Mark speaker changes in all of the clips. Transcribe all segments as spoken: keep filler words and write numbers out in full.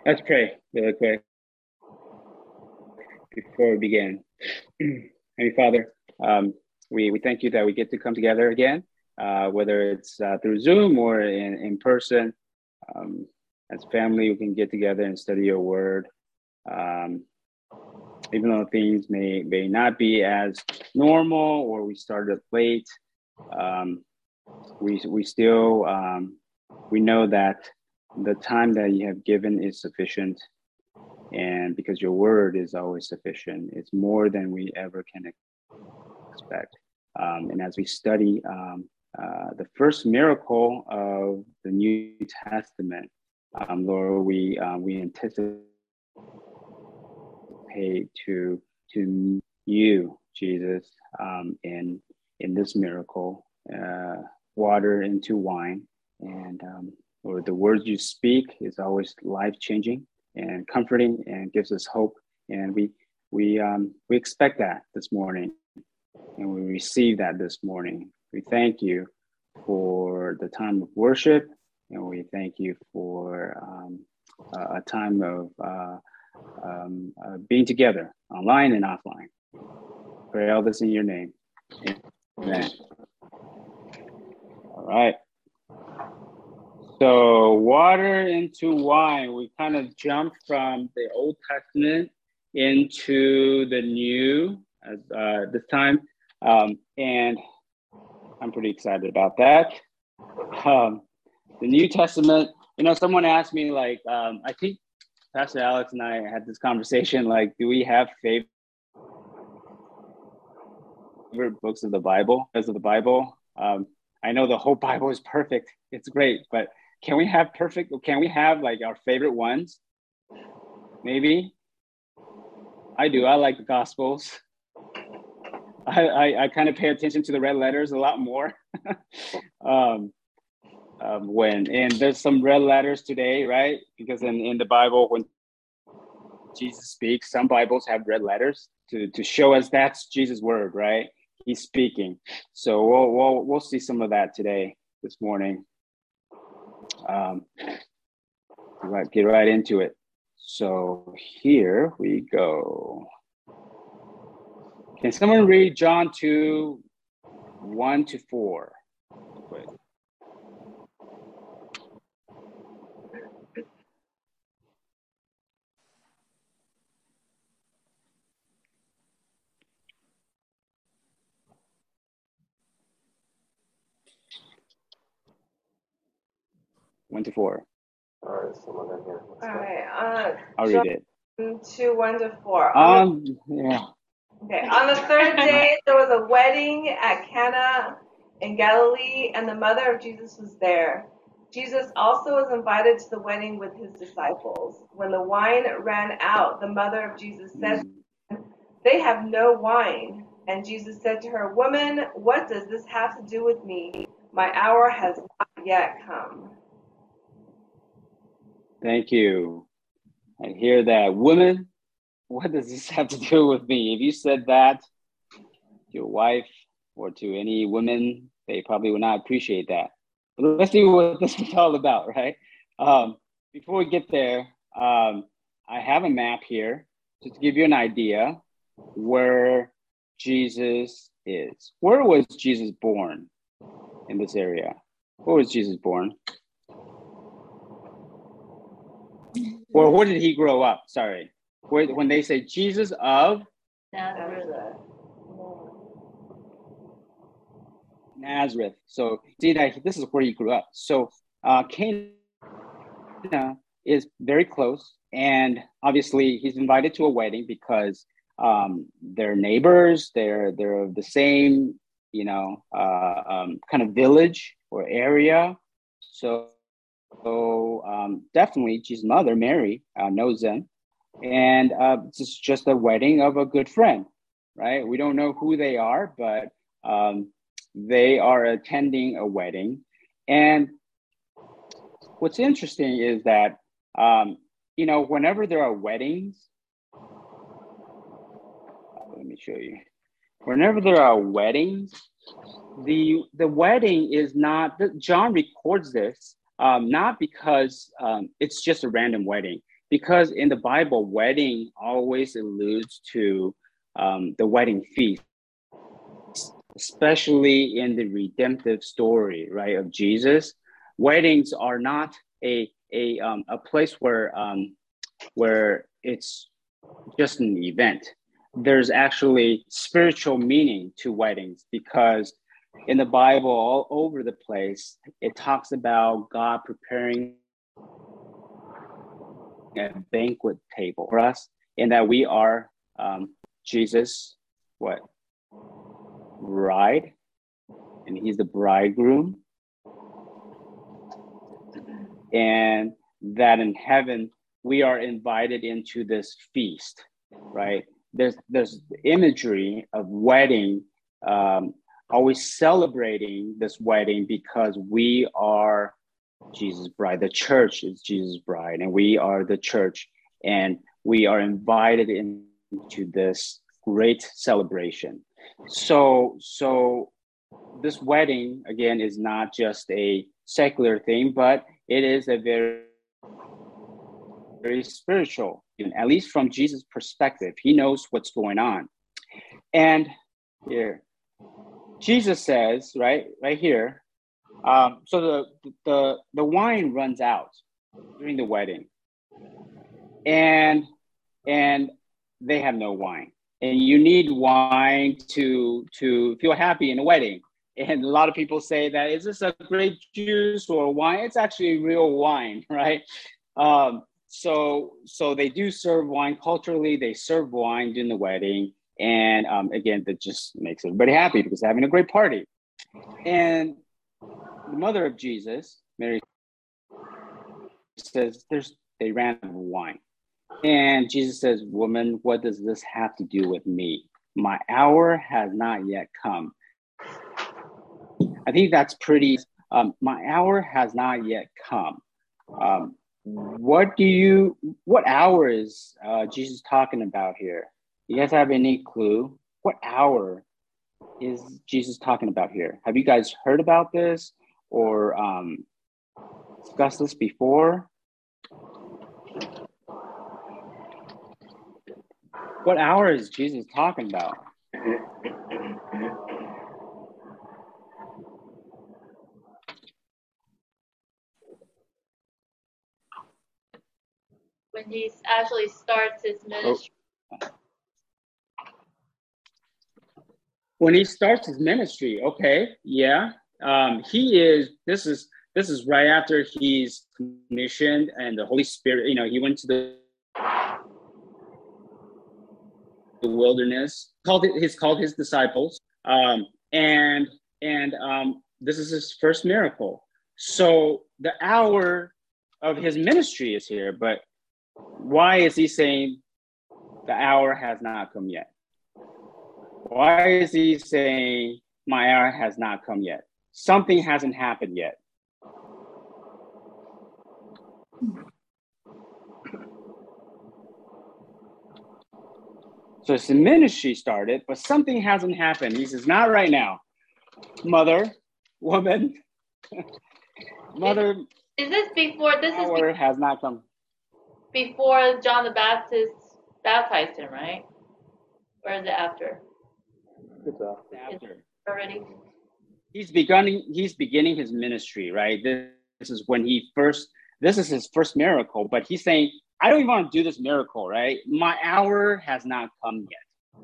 Speaker 1: Let's pray really quick before we begin. Heavenly Father, um, we, we thank you that we get to come together again, uh, whether it's uh, through Zoom or in, in person. Um, as family, we can get together and study your word. Um, even though things may, may not be as normal or we started late, um, we, we still, um, we know that the time that you have given is sufficient. And because your word is always sufficient, it's more than we ever can expect. Um, and as we study um, uh, the first miracle of the New Testament, um, Lord, we uh, we anticipate to to you, Jesus, um, in in this miracle, uh, water into wine, and um, Lord, the words you speak is always life changing and comforting and gives us hope. And we we um, we expect that this morning, and we receive that this morning. We thank you for the time of worship, and we thank you for um, a time of uh, um, uh, being together, online and offline. Pray all this in your name. Amen. All right. So water into wine, we kind of jumped from the Old Testament into the New uh, this time. Um, and I'm pretty excited about that. Um, the New Testament, you know, someone asked me like, um, I think Pastor Alex and I had this conversation, like, do we have favorite books of the Bible, as of the Bible? Um, I know the whole Bible is perfect. It's great, but can we have perfect, can we have like our favorite ones? Maybe. I do, I like the Gospels. I, I, I kind of pay attention to the red letters a lot more. um, um, when, and there's some red letters today, right? Because in, in the Bible, when Jesus speaks, some Bibles have red letters to, to show us that's Jesus' word, right? He's speaking. So we'll, we'll, we'll see some of that today, this morning. Um, right, get right into it. So here we go. Can someone read John two, one to four? Quick. One to four.
Speaker 2: All right, someone in here.
Speaker 3: All right. Uh,
Speaker 1: I'll read it.
Speaker 3: Two, one to four.
Speaker 1: Um, yeah.
Speaker 3: Okay. On the third day, there was a wedding at Cana in Galilee, and the mother of Jesus was there. Jesus also was invited to the wedding with his disciples. When the wine ran out, the mother of Jesus said, mm. "They have no wine." And Jesus said to her, "Woman, what does this have to do with me? My hour has not yet come."
Speaker 1: Thank you. I hear that. Woman, what does this have to do with me? If you said that to your wife or to any women, they probably would not appreciate that. But let's see what this is all about, right? Um, before we get there, um, I have a map here just to give you an idea where Jesus is. Where was Jesus born in this area? Where was Jesus born? Or where did he grow up? Sorry. Where, when they say Jesus of
Speaker 3: Nazareth.
Speaker 1: Nazareth. So see that this is where he grew up. So uh, Cana is very close, and obviously he's invited to a wedding because um, they're neighbors. They're they're of the same, you know, uh, um, kind of village or area. So. So um, definitely, Jesus' mother, Mary, uh, knows them. And uh, it's just a wedding of a good friend, right? We don't know who they are, but um, they are attending a wedding. And what's interesting is that, um, you know, whenever there are weddings, let me show you. Whenever there are weddings, the the wedding is not, John records this, Um, not because um, it's just a random wedding. because in the Bible, wedding always alludes to um, the wedding feast, especially in the redemptive story, right, of Jesus. Weddings are not a a um, a place where um, where it's just an event. There's actually spiritual meaning to weddings, because in the Bible, all over the place, it talks about God preparing a banquet table for us, and that we are um, Jesus, what, bride, and he's the bridegroom, and that in heaven we are invited into this feast, right? There's there's imagery of wedding, um, always celebrating this wedding, because we are Jesus' bride. The church is Jesus' bride, and we are the church, and we are invited into this great celebration. So, so this wedding, again, is not just a secular thing, but it is a very, very spiritual, at least from Jesus' perspective. He knows what's going on. And here, Jesus says, right, right here, um, so the, the, the wine runs out during the wedding, and, and they have no wine. And you need wine to, to feel happy in a wedding. And a lot of people say that, is this a grape juice or wine? It's actually real wine, right? Um, so, so they do serve wine culturally. They serve wine during the wedding. And um, again, that just makes everybody happy because they're having a great party. And the mother of Jesus, Mary, says, "There's they ran out of wine." And Jesus says, "Woman, what does this have to do with me? My hour has not yet come." I think that's pretty, um, my hour has not yet come. Um, what do you, what hour is uh, Jesus talking about here? You guys have any clue? What hour is Jesus talking about here? Have you guys heard about this or um, discussed this before? What hour is Jesus talking about?
Speaker 4: When he actually starts his ministry.
Speaker 1: Oh. When he starts his ministry, okay, yeah. Um, he is, this is, this is right after he's commissioned and the Holy Spirit, you know, he went to the, the wilderness, called it, he's called his disciples. Um, and, and um, this is his first miracle. So the hour of his ministry is here, but why is he saying the hour has not come yet? Why is he saying my hour has not come yet? Something hasn't happened yet. So his ministry started, but something hasn't happened. He says, not right now. Mother, woman, mother.
Speaker 4: Is, is this before, this is
Speaker 1: hour has not come.
Speaker 4: Before John the Baptist baptized him, right? Or is it after?
Speaker 2: It's after.
Speaker 1: After.
Speaker 4: Already?
Speaker 1: He's beginning, he's beginning his ministry, right? This, this is when he first, this is his first miracle, but he's saying, I don't even want to do this miracle, right? My hour has not come yet.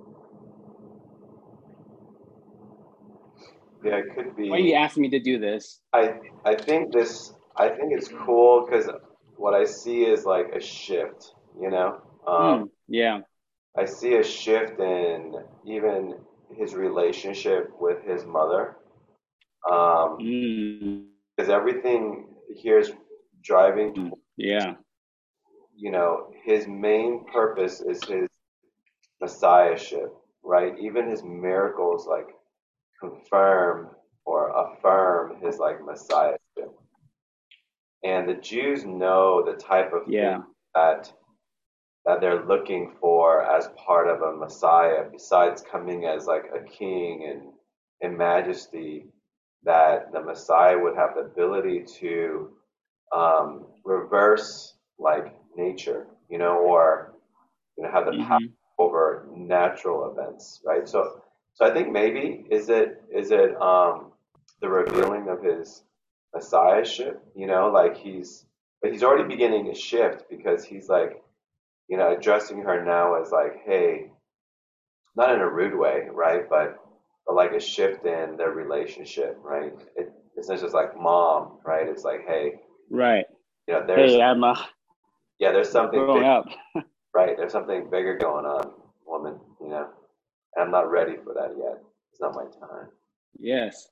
Speaker 2: Yeah, it could be.
Speaker 1: Why are you asking me to do this?
Speaker 2: I I think this. I think it's cool because what I see is like a shift. You know. Um,
Speaker 1: mm, yeah.
Speaker 2: I see a shift in even his relationship with his mother. Um,
Speaker 1: mm.
Speaker 2: Because everything here is driving.
Speaker 1: Mm, yeah.
Speaker 2: You know, his main purpose is his messiahship, right? Even his miracles, like, confirm or affirm his like messiahship. And the Jews know the type of
Speaker 1: yeah.
Speaker 2: thing that that they're looking for as part of a Messiah, besides coming as like a king and in majesty, that the Messiah would have the ability to um, reverse like nature, you know, or you know, have the power
Speaker 1: Mm-hmm.
Speaker 2: over natural events, right? So, so I think maybe is it is it um, the revealing of his messiahship, you know, like he's but he's already beginning to shift because he's like, you know, addressing her now as like, hey, not in a rude way, right? But but like a shift in their relationship, right? It, it's not just like mom, right? It's like, hey,
Speaker 1: Right.
Speaker 2: you know, there's
Speaker 1: Hey, I'm uh,
Speaker 2: yeah, there's something big,
Speaker 1: growing up.
Speaker 2: right? There's something bigger going on, woman, you know, and I'm not ready for that yet. It's not my time.
Speaker 1: Yes.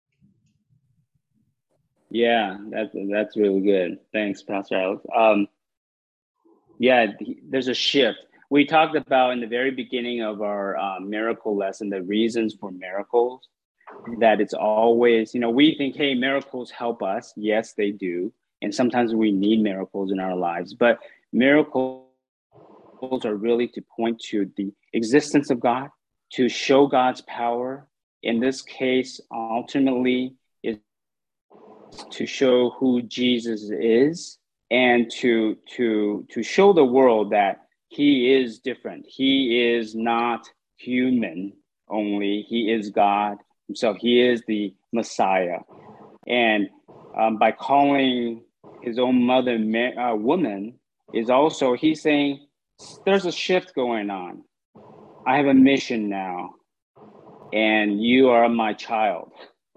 Speaker 1: Yeah, that's that's really good. Thanks, Pastor Alex. Um, yeah, th- there's a shift. We talked about in the very beginning of our uh, miracle lesson the reasons for miracles. That it's always, you know, we think, hey, miracles help us. Yes, they do, and sometimes we need miracles in our lives. But miracles are really to point to the existence of God, to show God's power. In this case, ultimately, is to show who Jesus is and to to to show the world that he is different. He is not human only. He is God himself. He is the Messiah. And um, by calling his own mother uh, woman is also, he's saying, there's a shift going on. I have a mission now, and you are my child,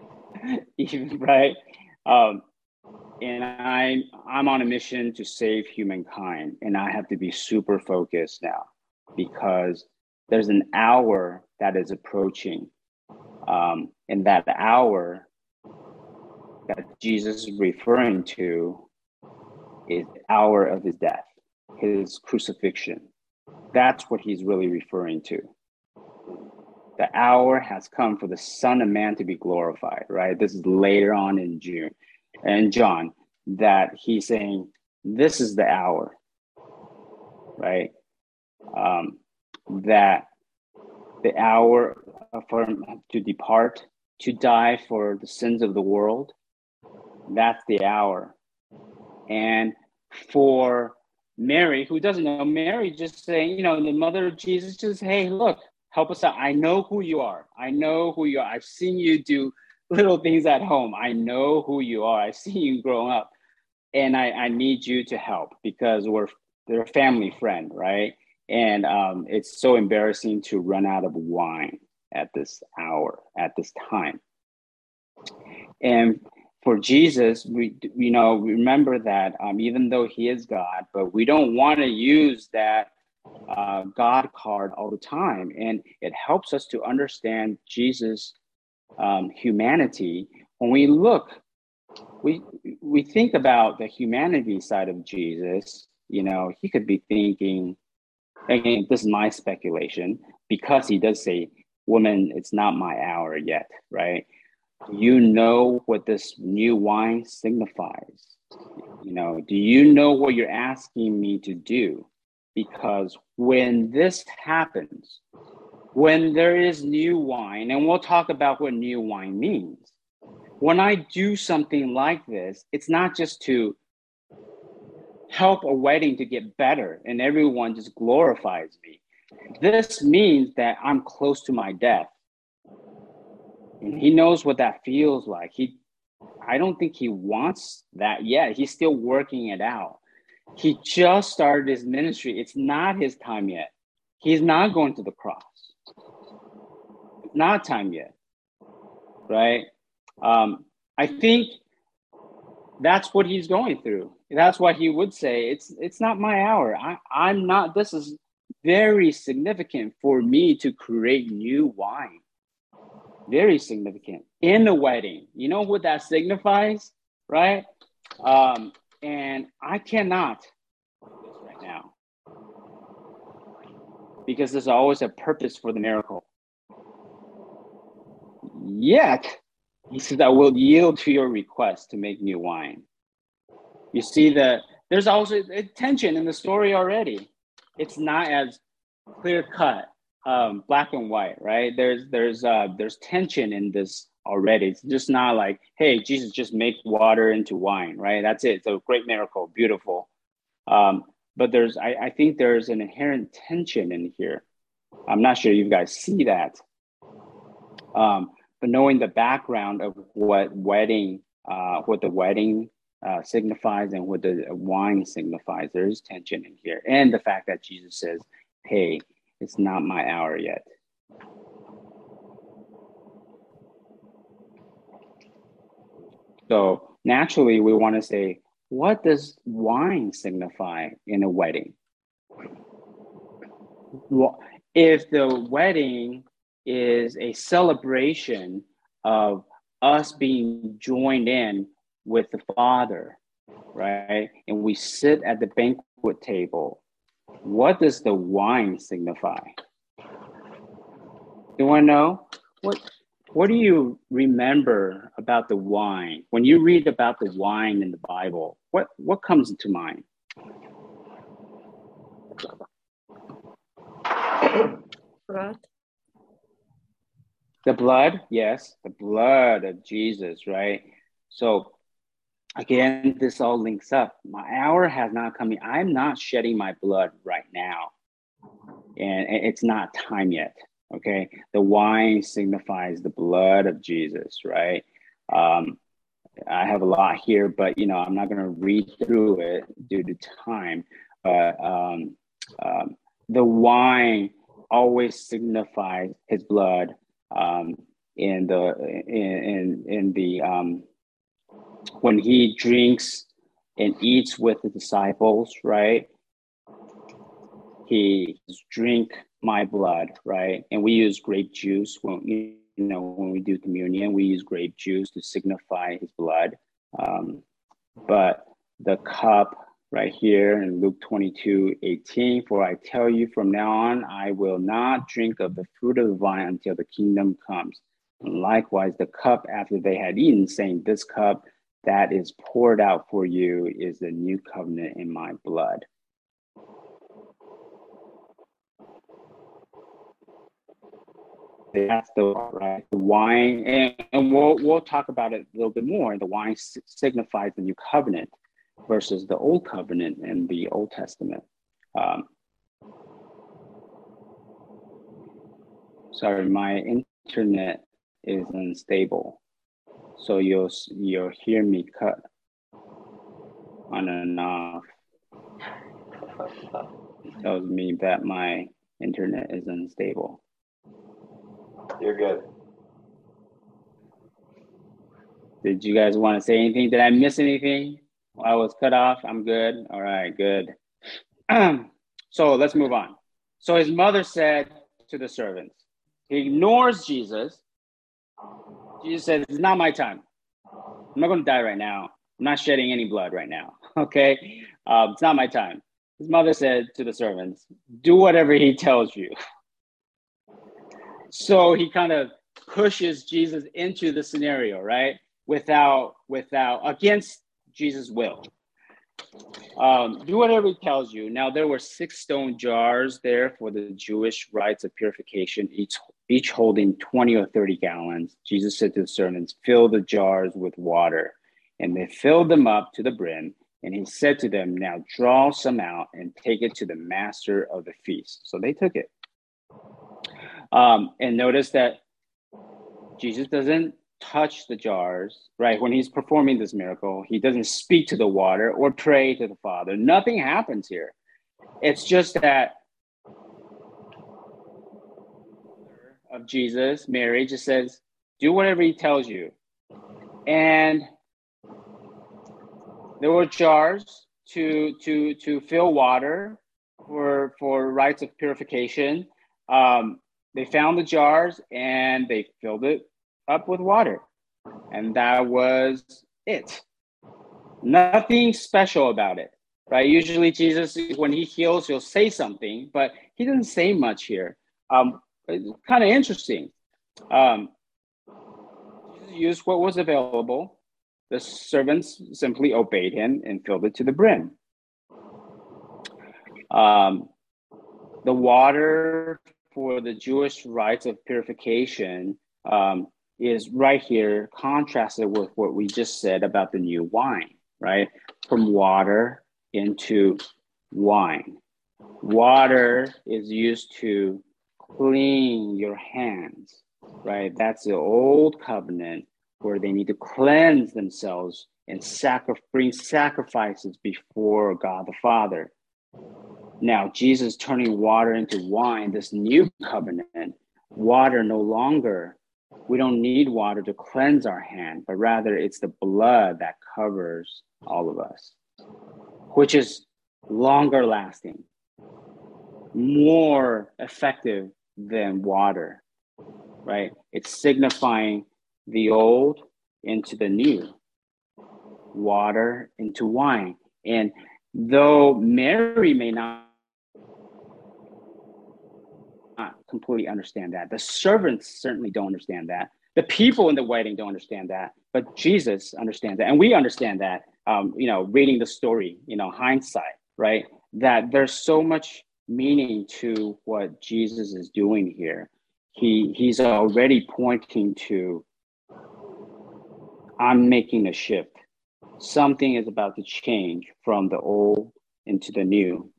Speaker 1: right? Um, and I, I'm on a mission to save humankind, and I have to be super focused now because there's an hour that is approaching, um, and that hour that Jesus is referring to is the hour of his death, his crucifixion. That's what he's really referring to. The hour has come for the Son of Man to be glorified, right? This is later on in June and John that he's saying, this is the hour, right? Um, that the hour for him to depart, to die for the sins of the world, that's the hour. And for Mary, who doesn't know, Mary just saying, you know, the mother of Jesus, just, hey, look, help us out. I know who you are. I know who you are. I've seen you do little things at home. I know who you are. I've seen you grow up. And I, I need you to help because we're they're a family friend, right? And um, it's so embarrassing to run out of wine at this hour, at this time. And for Jesus, we you know remember that um, even though he is God, but we don't want to use that uh, God card all the time, and it helps us to understand Jesus' um, humanity. When we look, we we think about the humanity side of Jesus. You know, he could be thinking, again, this is my speculation, because he does say, "Woman, it's not my hour yet," right? You know what this new wine signifies. You know, do you know what you're asking me to do? Because when this happens, when there is new wine, and we'll talk about what new wine means. When I do something like this, it's not just to help a wedding to get better and everyone just glorifies me. This means that I'm close to my death. And he knows what that feels like. He, I don't think he wants that yet. He's still working it out. He just started his ministry. It's not his time yet. He's not going to the cross. It's not time yet, right? Um, I think that's what he's going through. That's why he would say, it's it's not my hour. I, I'm not, this is very significant for me to create new wine. Very significant in the wedding. You know what that signifies, right? Um, and I cannot do this right now because there's always a purpose for the miracle. Yet, he says, I will yield to your request to make new wine. You see that there's also a tension in the story already. It's not as clear cut. Um, black and white, right? There's there's uh, there's tension in this already. It's just not like, hey, Jesus just make water into wine, right? That's it. It's a great miracle, beautiful. Um, but there's, I, I think there's an inherent tension in here. I'm not sure you guys see that. Um, but knowing the background of what wedding, uh, what the wedding uh, signifies and what the wine signifies, there is tension in here. And the fact that Jesus says, hey, it's not my hour yet. So naturally, we want to say, what does wine signify in a wedding? Well, if the wedding is a celebration of us being joined in with the Father, right? And we sit at the banquet table, what does the wine signify? You want to know? What, what do you remember about the wine? When you read about the wine in the Bible, what, what comes to mind?
Speaker 5: Blood.
Speaker 1: The blood, yes, the blood of Jesus, right? So again, this all links up. My hour has not come. I'm not shedding my blood right now. And it's not time yet, okay? The wine signifies the blood of Jesus, right? Um, I have a lot here, but, you know, I'm not going to read through it due to time. But um, um, the wine always signifies his blood um, in the, in, in, in the, um, when he drinks and eats with the disciples, right? He drink my blood, right? And we use grape juice when, you know, when we do communion, we use grape juice to signify his blood. Um, but the cup right here in Luke twenty-two eighteen, for I tell you from now on, I will not drink of the fruit of the vine until the kingdom comes. And likewise, the cup after they had eaten, saying, this cup that is poured out for you is the new covenant in my blood. That's the right the wine, and, and we'll we'll talk about it a little bit more. The wine s- signifies the new covenant versus the old covenant in the Old Testament. Um, sorry, my internet is unstable, so you'll you'll hear me cut on and off. It tells me that my internet is unstable.
Speaker 2: You're good.
Speaker 1: Did you guys want to say anything? Did I miss anything? I was cut off. I'm good. All right, good. So let's move on. So his mother said to the servants, he ignores Jesus. Jesus said, it's not my time. I'm not going to die right now. I'm not shedding any blood right now. Okay. Um, it's not my time. His mother said to the servants, do whatever he tells you. So he kind of pushes Jesus into the scenario, right? Without, without, against Jesus' will. Um, do whatever he tells you. Now, there were six stone jars there for the Jewish rites of purification, each, each holding twenty or thirty gallons. Jesus said to the servants, fill the jars with water. And they filled them up to the brim. And he said to them, now draw some out and take it to the master of the feast. So they took it. Um, and notice that Jesus doesn't touch the jars, right? When he's performing this miracle, he doesn't speak to the water or pray to the Father. Nothing happens here. It's just that of Jesus, Mary, just says, do whatever he tells you. And there were jars to to to fill water for for rites of purification. Um, they found the jars and they filled it up with water, and that was it. Nothing special about it, right? Usually Jesus, when he heals, he'll say something, but he doesn't say much here. Um, it's kind of interesting. Um, Jesus used what was available. The servants simply obeyed him and filled it to the brim. Um, the water for the Jewish rites of purification um, is right here, contrasted with what we just said about the new wine, right? From water into wine. Water is used to clean your hands, right? That's the old covenant where they need to cleanse themselves and sacri- bring sacrifices before God the Father. Now, Jesus turning water into wine, this new covenant, water no longer, we don't need water to cleanse our hand, but rather it's the blood that covers all of us, which is longer lasting, more effective than water, right? It's signifying the old into the new, water into wine. And though Mary may not not completely understand that. The servants certainly don't understand that. The people in the wedding don't understand that, but Jesus understands that. And we understand that, um, you know, reading the story, you know, hindsight, right? That there's so much meaning to what Jesus is doing here. He He's already pointing to, I'm making a shift. Something is about to change from the old into the new.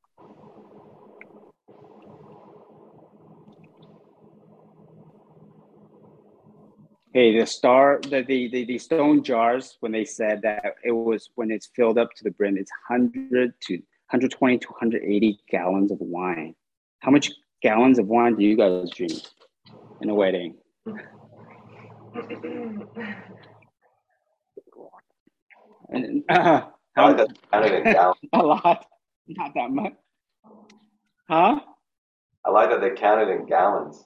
Speaker 1: Hey, the star, the, the the the stone jars, when they said that it was, when it's filled up to the brim, it's one hundred to one hundred twenty to one hundred eighty gallons of wine. How much gallons of wine do you guys drink in a wedding? And, uh,
Speaker 2: I like that counted in gallons.
Speaker 1: a lot, not that much. Huh?
Speaker 2: I like that they counted in gallons.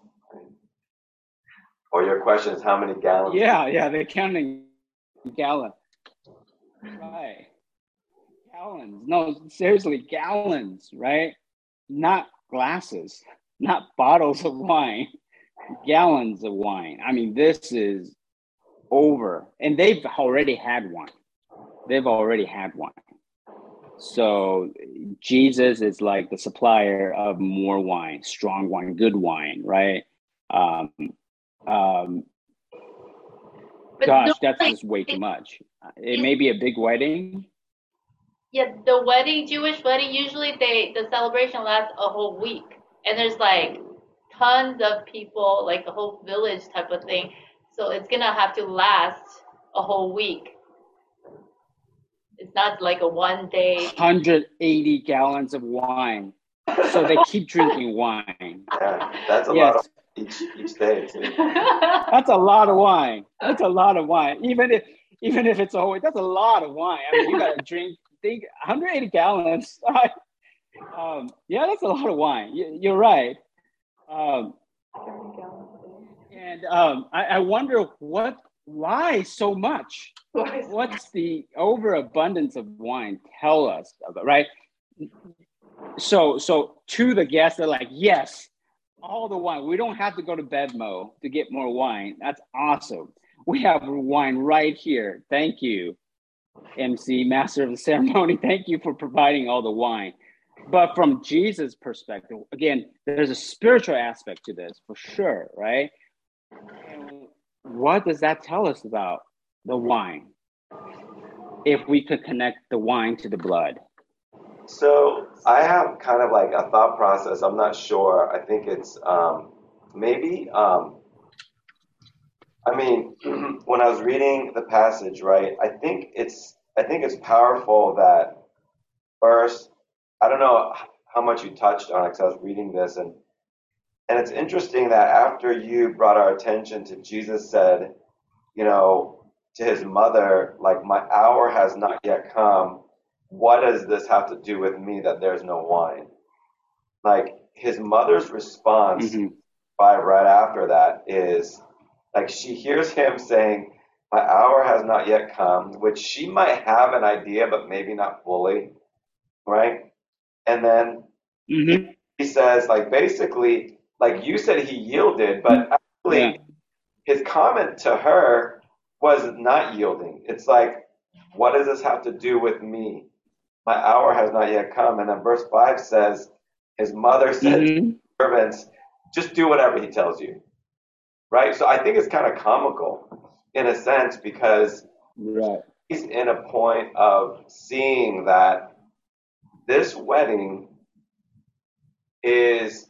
Speaker 2: Or your question is how many gallons?
Speaker 1: Yeah, yeah, they're counting gallons. Right. Gallons. No, seriously, gallons, right? Not glasses, not bottles of wine, gallons of wine. I mean, this is over. And they've already had wine. They've already had wine. So Jesus is like the supplier of more wine, strong wine, good wine, right? Um, um,
Speaker 4: But
Speaker 1: gosh,
Speaker 4: no,
Speaker 1: that's
Speaker 4: like,
Speaker 1: just way too
Speaker 4: it-
Speaker 1: much. It may be a big wedding.
Speaker 4: Yeah, the wedding, Jewish wedding, usually they the celebration lasts a whole week, and there's like tons of people, like the whole village type of thing. So it's gonna have to last a whole week. It's not like a one day.
Speaker 1: one hundred eighty gallons of wine. So they keep drinking wine.
Speaker 2: Yeah, that's a
Speaker 1: Yes.
Speaker 2: lot of each each day too.
Speaker 1: That's a lot of wine. That's a lot of wine. Even if even if it's always, that's a lot of wine. I mean, you gotta drink, think one hundred eighty gallons. um, yeah, that's a lot of wine. You, you're right. Um, and um, I, I wonder what, why so much? What's the overabundance of wine tell us about, right? So, so to the guests, they're like, yes, all the wine. We don't have to go to Bedmo to get more wine. That's awesome. We have wine right here. Thank you, M C, master of the ceremony. Thank you for providing all the wine. But from Jesus' perspective, again, there's a spiritual aspect to this for sure, right? And what does that tell us about the wine? If we could connect the wine to the blood.
Speaker 2: So I have kind of like a thought process. I'm not sure. I think it's um, maybe. Um, I mean, when I was reading the passage, right? I think it's. I think it's powerful that first. I don't know how much you touched on it because I was reading this, and and it's interesting that after you brought our attention to Jesus said, you know, to his mother, like, my hour has not yet come. What does this have to do with me that there's no wine? Like, his mother's response
Speaker 1: Mm-hmm.
Speaker 2: by right after that is, like, she hears him saying, my hour has not yet come, which she might have an idea, but maybe not fully, right? And then
Speaker 1: Mm-hmm.
Speaker 2: he says, like, basically, like you said, he yielded, but actually,
Speaker 1: Yeah.
Speaker 2: his comment to her was not yielding. It's like, what does this have to do with me? My hour has not yet come. And then verse five says, his mother said
Speaker 1: Mm-hmm.
Speaker 2: to the servants, just do whatever he tells you. Right? So I think it's kind of comical in a sense because
Speaker 1: Right.
Speaker 2: he's in a point of seeing that this wedding is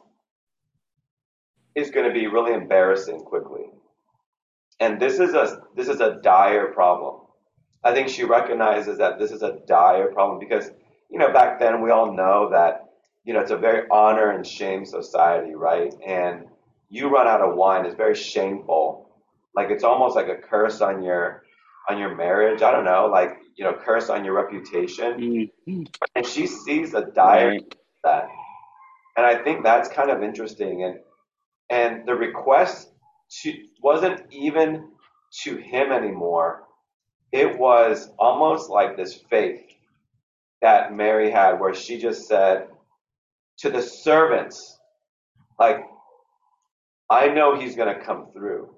Speaker 2: is going to be really embarrassing quickly. And this is a this is a dire problem. I think she recognizes that this is a dire problem because, you know, back then we all know that, you know, it's a very honor and shame society, right? And you run out of wine is very shameful. Like it's almost like a curse on your on your marriage. I don't know, like, you know, curse on your reputation.
Speaker 1: Mm-hmm.
Speaker 2: And she sees a dire
Speaker 1: Right.
Speaker 2: that. And I think that's kind of interesting. And and the request to, wasn't even to him anymore. It was almost like this faith that Mary had where she just said to the servants, like, I know he's going to come through.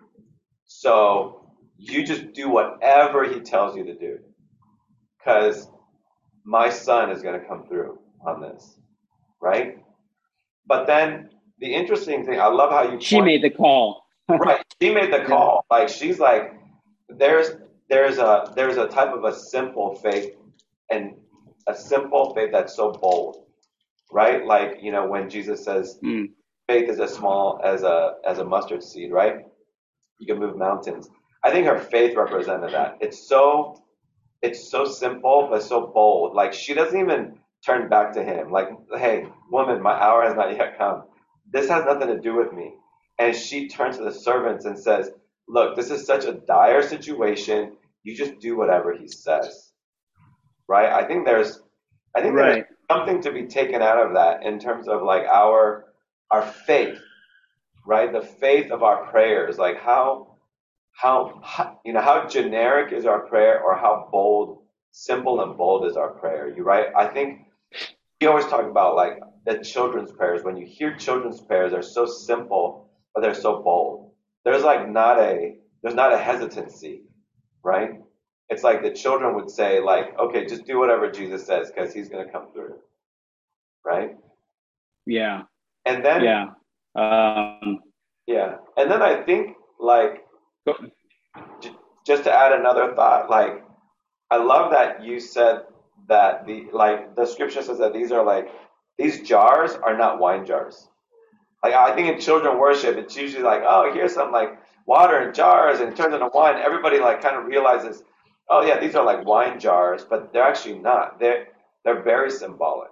Speaker 2: So you just do whatever he tells you to do because my son is going to come through on this, right? But then the interesting thing, I love how you
Speaker 1: She
Speaker 2: point,
Speaker 1: made the call.
Speaker 2: right? She made the call. Like she's like, there's there's a there's a type of a simple faith and a simple faith that's so bold, right? Like, you know, when Jesus says
Speaker 1: Mm.
Speaker 2: faith is as small as a as a mustard seed, right? You can move mountains. I think her faith represented that. It's so it's so simple but so bold. Like she doesn't even turn back to him. Like, hey, woman, my hour has not yet come. This has nothing to do with me. And she turns to the servants and says, look, this is such a dire situation. You just do whatever he says. Right? I think there's I think
Speaker 1: Right.
Speaker 2: there's something to be taken out of that in terms of like our our faith, right? The faith of our prayers, like how how, how you know how generic is our prayer or how bold, simple and bold is our prayer. You right? I think you always talk about like the children's prayers. When you hear children's prayers, they're so simple, but they're so bold. There's like not a there's not a hesitancy, right? It's like the children would say, like, okay, just do whatever Jesus says because he's going to come through, right?
Speaker 1: Yeah.
Speaker 2: And then
Speaker 1: Yeah. Um,
Speaker 2: yeah, and then I think like
Speaker 1: go-
Speaker 2: j- just to add another thought, like I love that you said that the like the scripture says that these are like these jars are not wine jars. Like I think in children worship, it's usually like, oh, here's some like water in jars and it turns into wine. Everybody like kind of realizes, oh yeah, these are like wine jars, but they're actually not. They're they're very symbolic.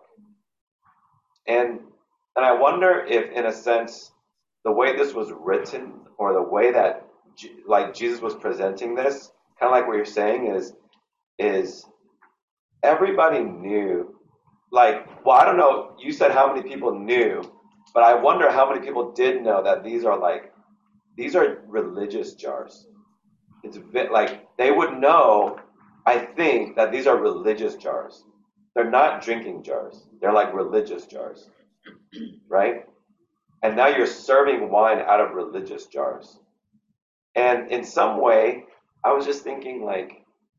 Speaker 2: And and I wonder if in a sense the way this was written or the way that J- like Jesus was presenting this, kind of like what you're saying is is everybody knew, like, well, I don't know, you said how many people knew, but I wonder how many people did know that these are like, these are religious jars. It's a bit like, they would know, I think, that these are religious jars. They're not drinking jars. They're like religious jars, right? And now you're serving wine out of religious jars. And in some way, I was just thinking like,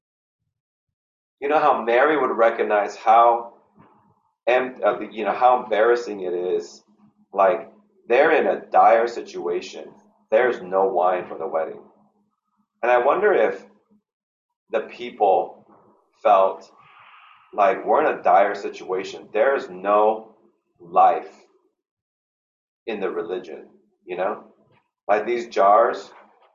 Speaker 2: you know how Mary would recognize how, em- uh, you know, how embarrassing it is. Like they're in a dire situation. There's no wine for the wedding, and I wonder if the people felt like we're in a dire situation. There is no life in the religion. You know, like these jars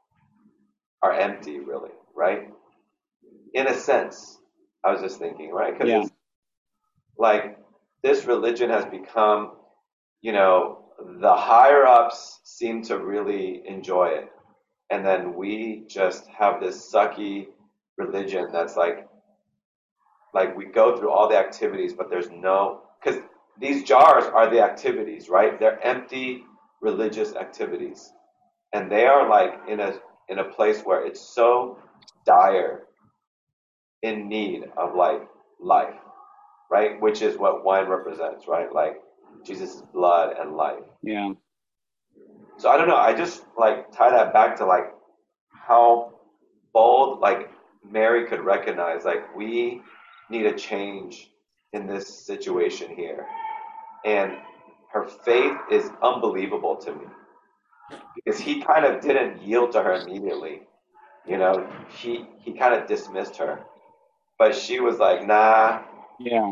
Speaker 2: are empty, really, right? In a sense, I was just thinking, right? Because
Speaker 1: yeah.
Speaker 2: it's like this religion has become, you know, the higher ups seem to really enjoy it. And then we just have this sucky religion that's like, like we go through all the activities, but there's no, because these jars are the activities, right? They're empty religious activities. And they are like in a, in a place where it's so dire in need of like life, right? Which is what wine represents, right? Like Jesus' blood and life.
Speaker 1: Yeah.
Speaker 2: So I don't know. I just like tie that back to like how bold like Mary could recognize like we need a change in this situation here. And her faith is unbelievable to me because he kind of didn't yield to her immediately. You know, he he kind of dismissed her. But she was like, nah,
Speaker 1: Yeah.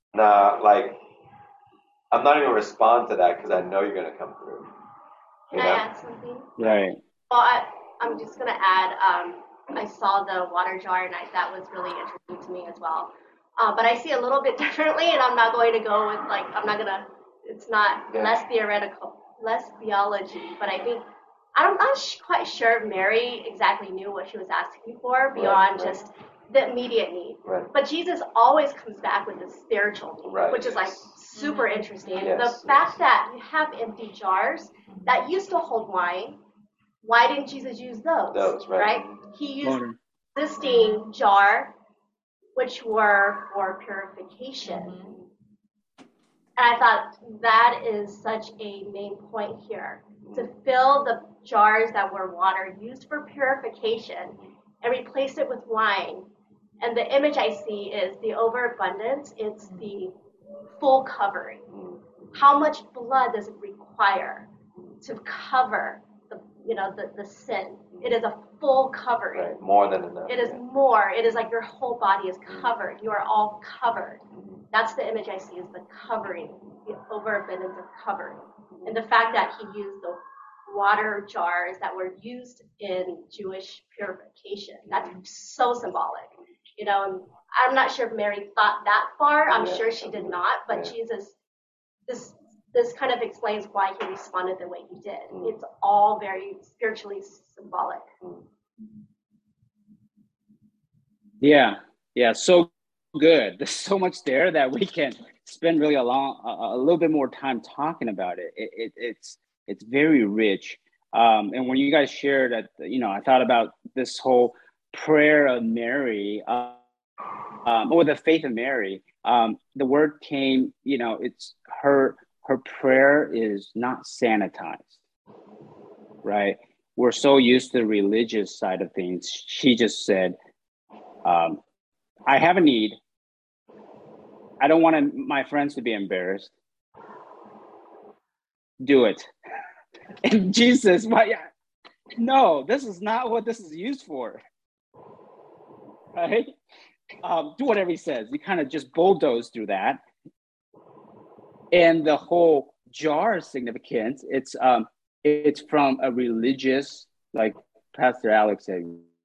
Speaker 2: Nah, like, I'm not even gonna respond to that because I know you're gonna come through.
Speaker 6: Can
Speaker 2: You
Speaker 6: I
Speaker 2: know?
Speaker 6: add something?
Speaker 1: Right.
Speaker 6: Well, I, I'm just gonna add. Um, I saw the water jar, and I, that was really interesting to me as well. Uh, but I see a little bit differently, and I'm not going to go with like I'm not gonna. It's not
Speaker 2: Yeah.
Speaker 6: less theoretical, less theology. But I think I'm not sh- quite sure if Mary exactly knew what she was asking for beyond
Speaker 2: right.
Speaker 6: just the immediate need.
Speaker 2: Right.
Speaker 6: But Jesus always comes back with the spiritual need,
Speaker 2: Right.
Speaker 6: which is like super interesting.
Speaker 2: Yes,
Speaker 6: The fact
Speaker 2: yes.
Speaker 6: that you have empty jars that used to hold wine, why didn't Jesus use those?
Speaker 2: Those, right.
Speaker 6: He used
Speaker 1: Water.
Speaker 6: an existing jar, which were for purification. And I thought that is such a main point here. To fill the jars that were water used for purification and replace it with wine. And the image I see is the overabundance, it's the full covering. How much blood does it require to cover the you know the, the sin? It is a full covering.
Speaker 2: Right. More than enough.
Speaker 6: It is
Speaker 2: yeah.
Speaker 6: more. It is like your whole body is covered. You are all covered. That's the image I see is the covering, the overabundance of covering. And the fact that he used the water jars that were used in Jewish purification. That's so symbolic. You know, and I'm not sure if Mary thought that far. I'm
Speaker 2: Yeah.
Speaker 6: sure she did not, but
Speaker 2: Yeah.
Speaker 6: Jesus, this this kind of explains why he responded the way he did.
Speaker 2: Mm.
Speaker 6: It's all very spiritually symbolic.
Speaker 1: Yeah. Yeah. So good. There's so much there that we can spend really a long, a, a little bit more time talking about it. It, it it's it's very rich. Um, and when you guys shared that, you know, I thought about this whole prayer of Mary, uh, um, or the faith of Mary. Um, the word came, you know, it's her. Her prayer is not sanitized, right? We're so used to the religious side of things. She just said, um, I have a need. I don't want my friends to be embarrassed. Do it. And Jesus, well, yeah, no, this is not what this is used for, right? Um, do whatever he says. You kind of just bulldoze through that. And the whole jar significance, it's um, it's from a religious, like Pastor Alex said,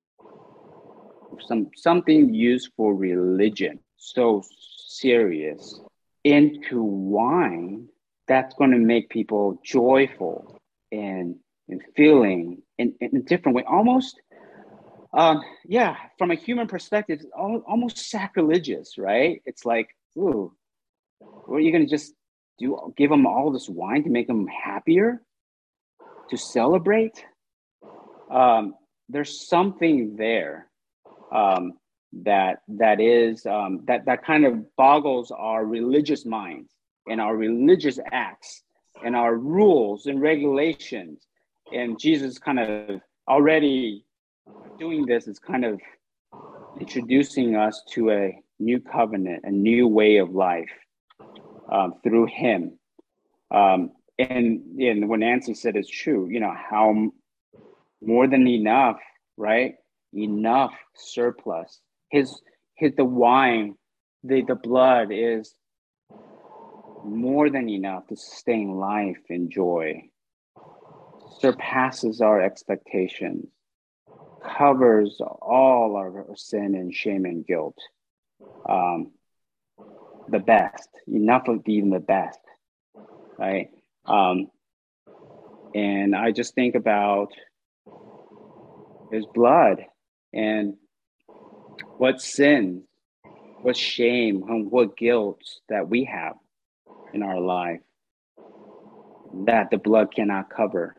Speaker 1: some something used for religion, so serious, into wine that's going to make people joyful and and feeling in, in a different way, almost. Um, yeah, from a human perspective, it's all, almost sacrilegious, right? It's like, ooh, what are you going to just do? Give them all this wine to make them happier, to celebrate? Um, there's something there um, that that is um, that that kind of boggles our religious minds and our religious acts and our rules and regulations. And Jesus kind of already doing this is kind of introducing us to a new covenant, a new way of life um, through him. Um, and, and what Nancy said is true, you know, how more than enough, right? Enough surplus. His, his, the wine, the, the blood is more than enough to sustain life and joy, surpasses our expectations, covers all our sin and shame and guilt. Um, the best, enough of even the best, right? Um, and I just think about his blood and what sins, what shame, and what guilt that we have in our life that the blood cannot cover.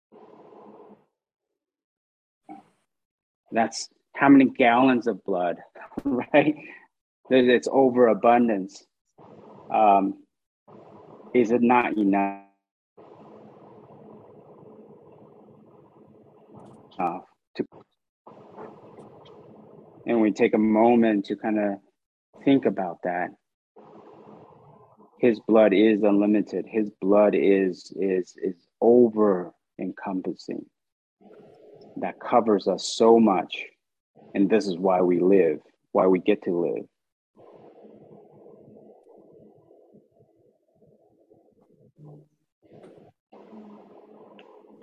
Speaker 1: That's how many gallons of blood, right? It's overabundance. Um, is it not enough to? And we take a moment to kind of think about that. His blood is unlimited. His blood is is is over encompassing. That covers us so much. And this is why we live, why we get to live.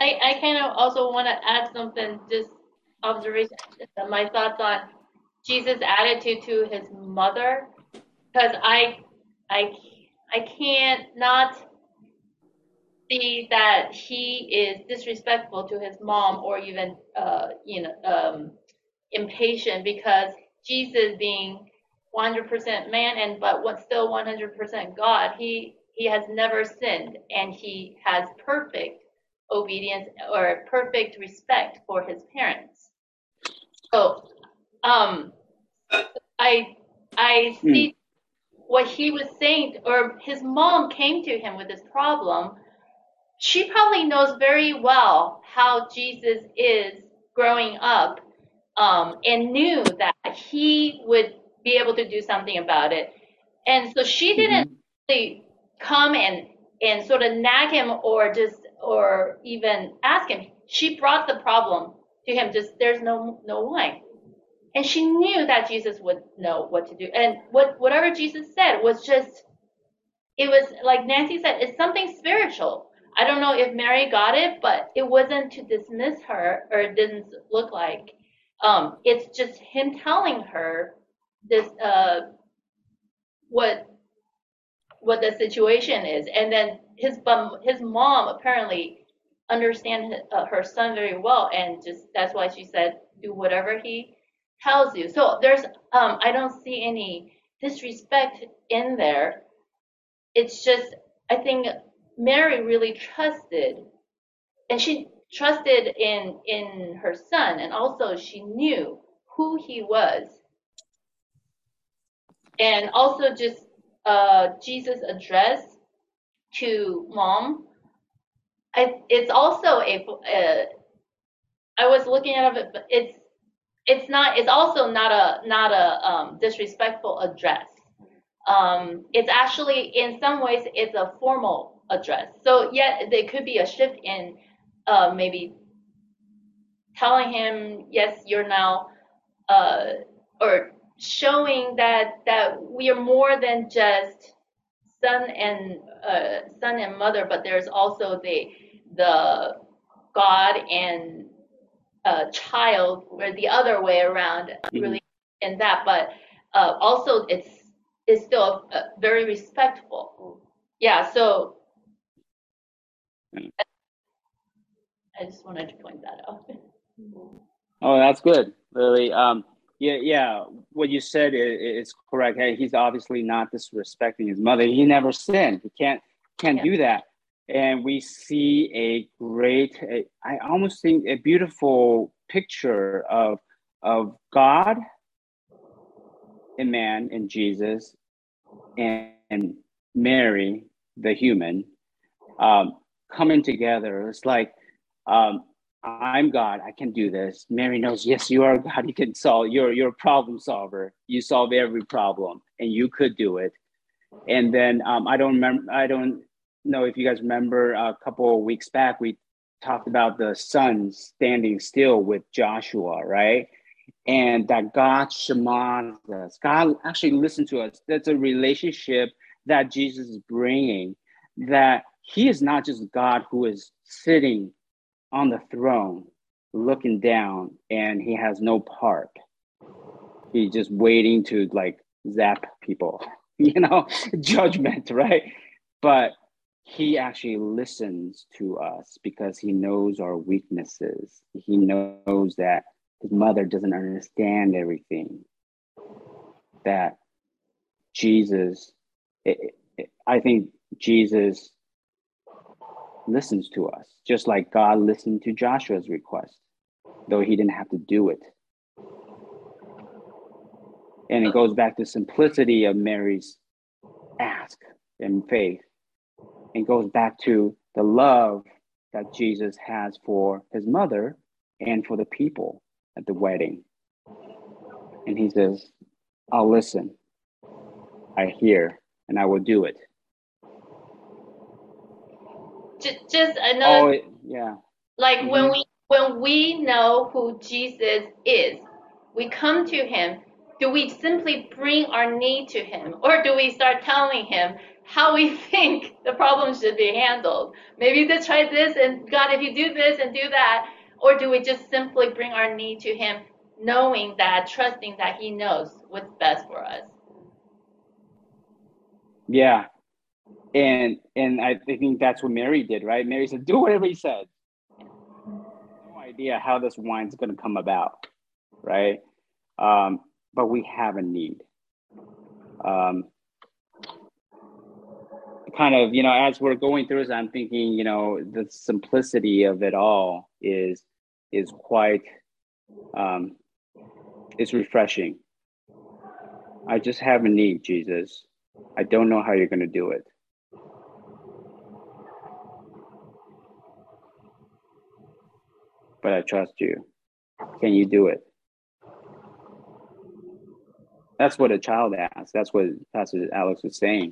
Speaker 4: I, I kind of also want to add something, just observation, my thoughts on Jesus' attitude to his mother, because I, I, I can't not see that he is disrespectful to his mom or even, uh, you know, um, impatient, because Jesus being one hundred percent man and but what still one hundred percent God, he he has never sinned, and he has perfect obedience or perfect respect for his parents. So um I I see mm. what he was saying, or his mom came to him with this problem. She probably knows very well how Jesus is growing up, um, and knew that he would be able to do something about it. And so she didn't mm-hmm. really come and, and sort of nag him or just or even ask him. She brought the problem to him. Just there's no no wine, and she knew that Jesus would know what to do. And what whatever Jesus said was just, it was like Nancy said, it's something spiritual. I don't know if Mary got it, but it wasn't to dismiss her, or it didn't look like. Um, it's just him telling her this, uh, what what the situation is, and then his bum, his mom apparently understands uh, her son very well, and just that's why she said, do whatever he tells you. So there's, um, I don't see any disrespect in there. It's just, I think Mary really trusted, and she trusted in in her son, and also she knew who he was. And also just uh, Jesus' address to mom, I, it's also a, uh, I was looking at it, but it's it's not, it's also not a not a um, disrespectful address. Um, it's actually, in some ways, it's a formal address. So yeah, there could be a shift in uh, maybe telling him, yes, you're now, uh, or showing that that we are more than just son and uh, son and mother, but there's also the the God and uh, child, or the other way around, mm-hmm. really in that. But uh, also it's is still uh, very respectful. Yeah, so I just wanted to point that out.
Speaker 1: Oh, that's good, Lily. Um, yeah, yeah, what you said is, is correct. Hey, he's obviously not disrespecting his mother. He never sinned. He can't can't yeah. do that. And we see a great, a, I almost think a beautiful picture of of God and man in Jesus, and, and Mary, the human, um, coming together. It's like, um, I'm God, I can do this. Mary knows, yes, you are God, you can solve, you're, you're a problem solver. You solve every problem, and you could do it. And then um, I don't remember, I don't know if you guys remember, a couple of weeks back, we talked about the sun standing still with Joshua, right? And that God shamas us. God actually listens to us. That's a relationship that Jesus is bringing, that he is not just God who is sitting on the throne, looking down, and he has no part. He's just waiting to like zap people, you know, judgment, right? But he actually listens to us because he knows our weaknesses. He knows that his mother doesn't understand everything. That Jesus, it, it, I think Jesus listens to us, just like God listened to Joshua's request, though he didn't have to do it. And it goes back to simplicity of Mary's ask and faith. It goes back to the love that Jesus has for his mother and for the people at the wedding. And he says, I'll listen. I hear, and I will do it.
Speaker 4: Just, just another,
Speaker 1: oh, it, yeah.
Speaker 4: Like
Speaker 1: mm-hmm.
Speaker 4: when we when we know who Jesus is, we come to him. Do we simply bring our need to him, or do we start telling him, how we think the problem should be handled. Maybe you could try this, and God, if you do this and do that, or do we just simply bring our need to Him, knowing that, trusting that He knows what's best for us?
Speaker 1: Yeah. And and I think that's what Mary did, right? Mary said, do whatever he said. No idea how this wine's going to come about, right? Um, but we have a need. Um, kind of, you know, as we're going through this, I'm thinking, you know, the simplicity of it all is is quite, um, it's refreshing. I just have a need, Jesus. I don't know how you're going to do it. But I trust you. Can you do it? That's what a child asks. That's what Pastor Alex was saying.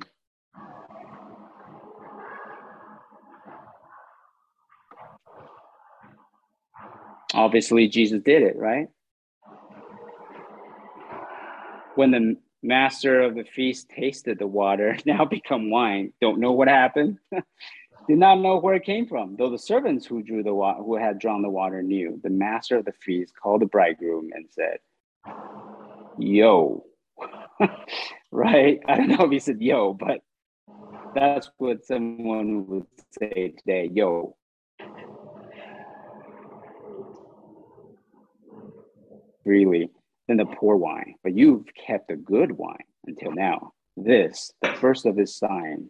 Speaker 1: Obviously, Jesus did it, right? When the master of the feast tasted the water, now become wine, don't know what happened, did not know where it came from. Though the servants who drew the wa- who had drawn the water knew, the master of the feast called the bridegroom and said, "Yo," right? I don't know if he said "yo," but that's what someone would say today. Yo. Really, than the poor wine, but you've kept the good wine until now. This, the first of his signs,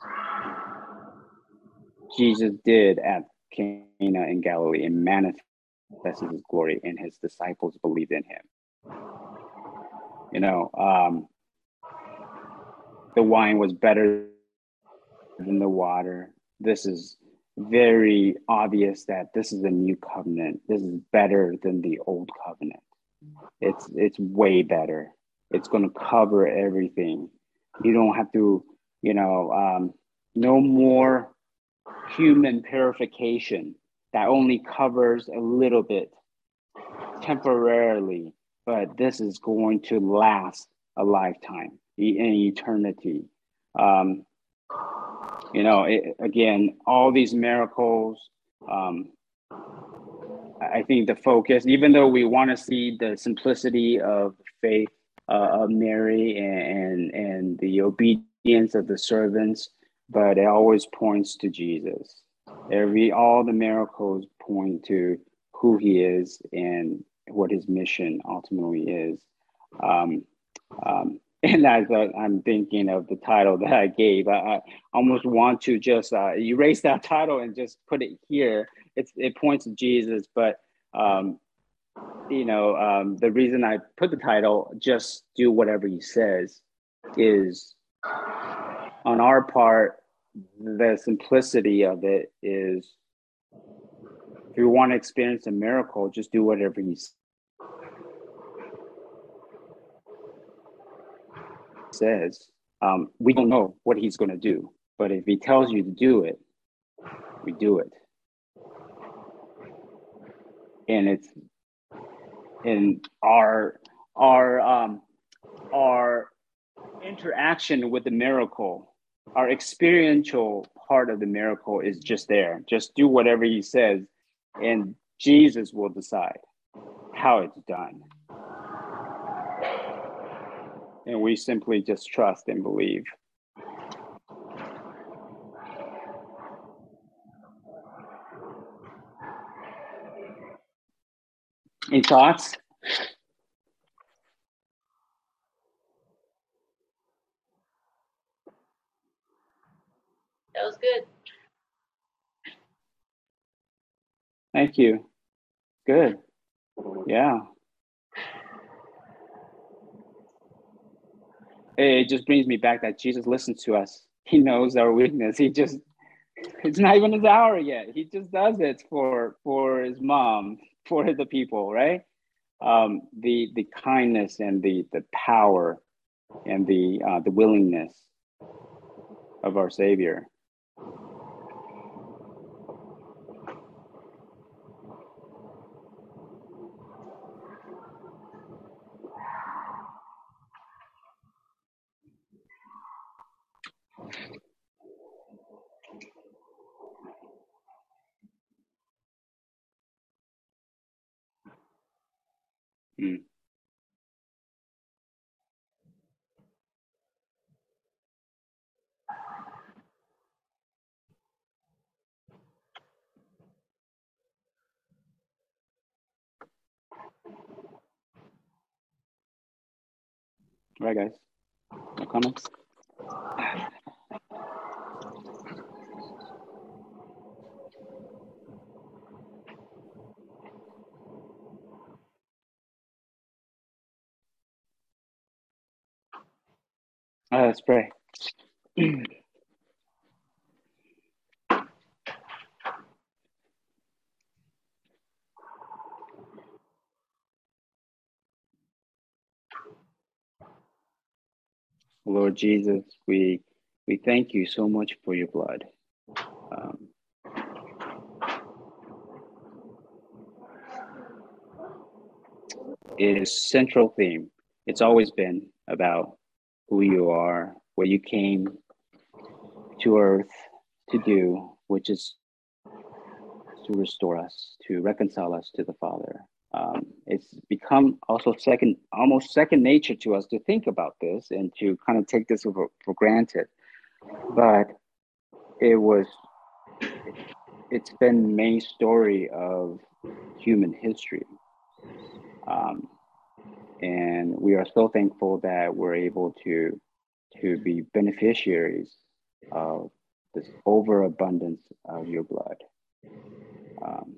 Speaker 1: Jesus did at Cana in Galilee and manifested his glory, and his disciples believed in him. You know, um, the wine was better than the water. This is very obvious that this is a new covenant. This is better than the old covenant. It's it's way better. It's going to cover everything. You don't have to, you know, um, no more human purification that only covers a little bit temporarily, but this is going to last a lifetime, an eternity. Um, you know, it, again, all these miracles, um, I think the focus, even though we want to see the simplicity of faith uh, of Mary and, and and the obedience of the servants, but it always points to Jesus. Every all the miracles point to who he is and what his mission ultimately is. Um, um, and as uh, I'm thinking of the title that I gave, I, I almost want to just uh, erase that title and just put it here. It's, it points to Jesus, but um, you know, um, the reason I put the title, just do whatever he says, is on our part, the simplicity of it is, if you want to experience a miracle, just do whatever he says. Um, we don't know what he's going to do, but if he tells you to do it, we do it. And it's in our our um, our interaction with the miracle, our experiential part of the miracle is just there. Just do whatever he says, and Jesus will decide how it's done. And we simply just trust and believe. Any thoughts?
Speaker 4: That was good.
Speaker 1: Thank you. Good. Yeah. It just brings me back that Jesus listens to us. He knows our weakness. He just, it's not even his hour yet. He just does it for for his mom, for the people, right? Um, the the kindness and the the power and the uh, the willingness of our Savior. Mm. All right, guys. No comments? All right, let's pray. Lord Jesus, we we thank you so much for your blood. Um, it is central theme. It's always been about who you are, what you came to earth to do, which is to restore us, to reconcile us to the Father. Um, it's become also second, almost second nature to us to think about this and to kind of take this for, for granted. But it was, it's been the main story of human history. Um, and we are so thankful that we're able to, to be beneficiaries of this overabundance of your blood. Um,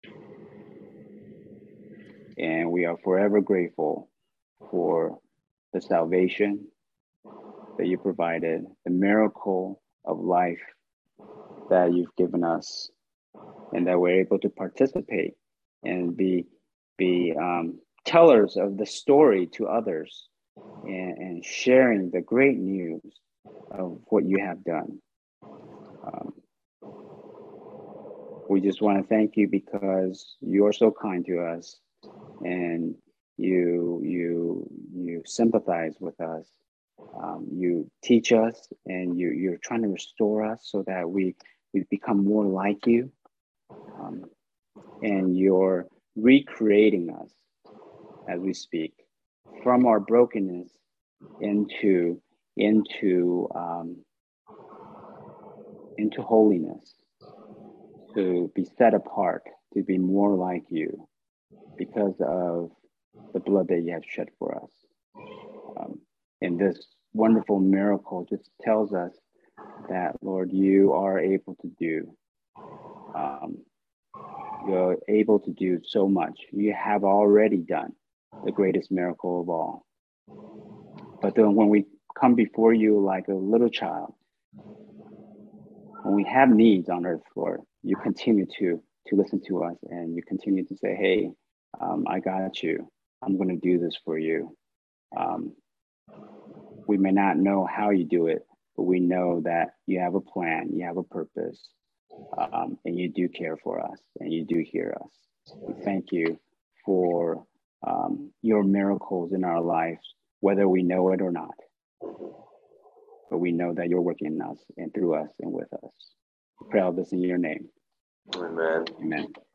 Speaker 1: and we are forever grateful for the salvation that you provided, the miracle of life that you've given us, and that we're able to participate and be be um, tellers of the story to others, and, and sharing the great news of what you have done. Um, we just want to thank you because you're so kind to us, and you you you sympathize with us. Um, you teach us, and you you're trying to restore us so that we we become more like you. Um, and you're recreating us as we speak from our brokenness into into um, into holiness, to be set apart, to be more like you because of the blood that you have shed for us. Um, and this wonderful miracle just tells us that, Lord, you are able to do. Um, you're able to do so much. You have already done the greatest miracle of all. But then when we come before you like a little child, when we have needs on earth, Lord, you continue to to listen to us, and you continue to say, hey, um, I got you. I'm going to do this for you. Um, we may not know how you do it, but we know that you have a plan, you have a purpose, um, and you do care for us, and you do hear us. We thank you for um, your miracles in our lives, whether we know it or not. But we know that you're working in us and through us and with us. We pray all this in your name.
Speaker 2: Amen.
Speaker 1: Amen.